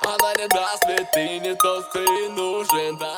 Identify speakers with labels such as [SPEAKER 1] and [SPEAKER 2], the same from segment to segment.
[SPEAKER 1] Она не даст, ведь ты не тот, кто ей нужен, да.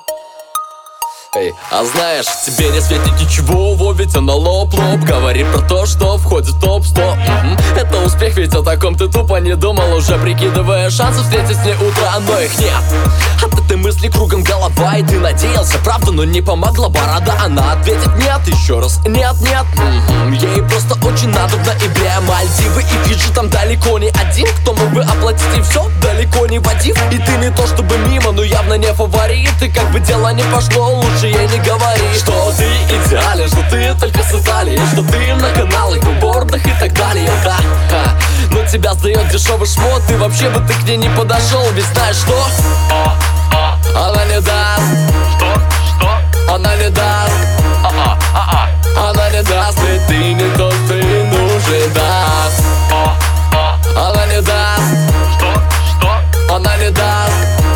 [SPEAKER 1] Эй, а знаешь, тебе не светит ничего, во, ведь она лоп-лоп говорит про то, что входит в топ-100. Это успех, ведь о таком ты тупо не думал, уже прикидывая шансы встретить с ней утро, но их нет. От этой мысли кругом голова, и ты надеялся, правда, но не помогла борода. Она ответит нет, еще раз нет, нет. Ей просто очень надо в ноябре Мальдивы и Фиджи, там далеко не один, кто мог бы оплатить, и все, далеко не Вадим. И ты не то чтобы мимо, но явно не фаворит, и как бы дело не пошло, лучше ей не говори, что ты идеален, что ты только с Италии, что ты на каналах, билбордах и так далее, да. Но тебя сдает дешевый шмот, и вообще бы ты к ней не подошел, ведь знаешь что? Она не даст. Что? Она не даст. Она не даст, ведь ты не тот, кто ей нужен, да. Она не даст. Что? Она не даст.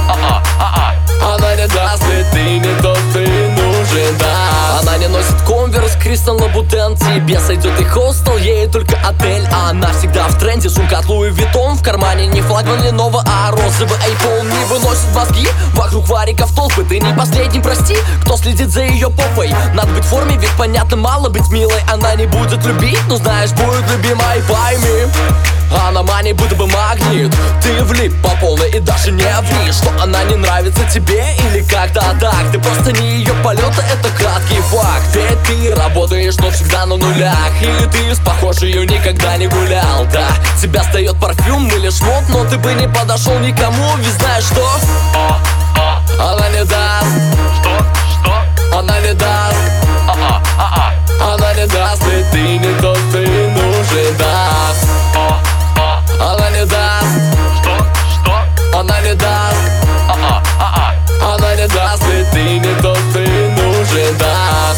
[SPEAKER 1] Она не даст, ведь ты не тот, кто ей нужен, да. Она не носит конверс, Кристиан Лабутен, тебе сойдет и хостел, ей только отель. А она всегда в тренде, сумка от Луи Виттон, в кармане не флагман Леново, а розовый айфон. Не выносит мозги, вокруг вариков толпы. Ты не последний, прости, кто следит за ее попой. Надо быть в форме, ведь понятно, мало быть милой. Она не будет любить, но знаешь, будет любимой, пойми. Она манит, будто бы магнит. Ты влип по полной и даже не ври, что она не нравится тебе или как-то так. Ты просто не ее полета, это краткий факт. Ведь ты работаешь, но всегда на нулях, или ты с похожей ее никогда не гулял, да. Тебя сдает парфюм или шмот, но ты бы не подошел никому, ведь знаешь что? Она не даст. Что? Она не даст. Она не даст, ведь ты не тот, кто ей нужен, да. Она не даст. Что? Она не даст. Она не даст, ведь ты не тот, кто ей нужен, да.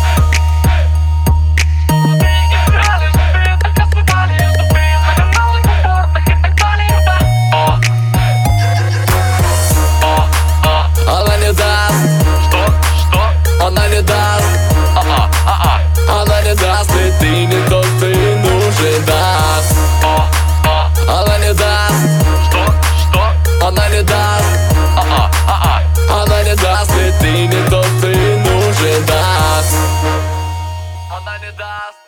[SPEAKER 1] Она не даст. Что? Она не даст. Она не даст, ведь ты не тот, кто ей нужен, да. Она не даст. Что? Она не даст. Она не даст, ведь ты не тот, кто ей нужен, да. Она не даст.